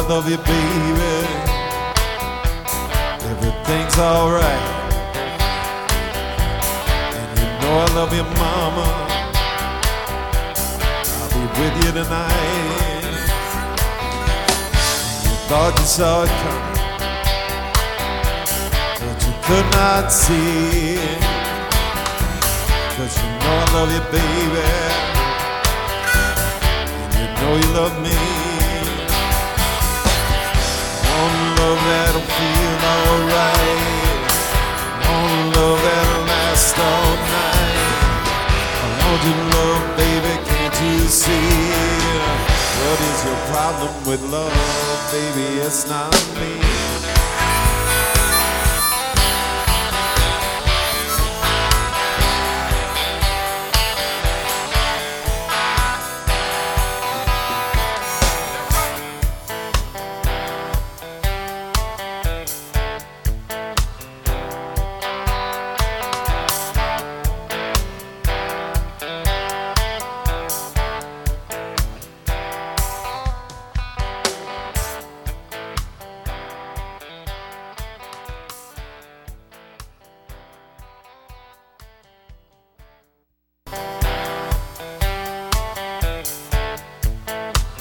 love you, baby. Everything's alright. And you know I love you, mama. I'll be with you tonight. You thought you saw it coming, but you could not see it. 'Cause you know I love you, baby. And you know you love me. Love that'll feel alright. I want love that'll last all night. I want your love, baby, can't you see? What is your problem with love, baby? It's not me.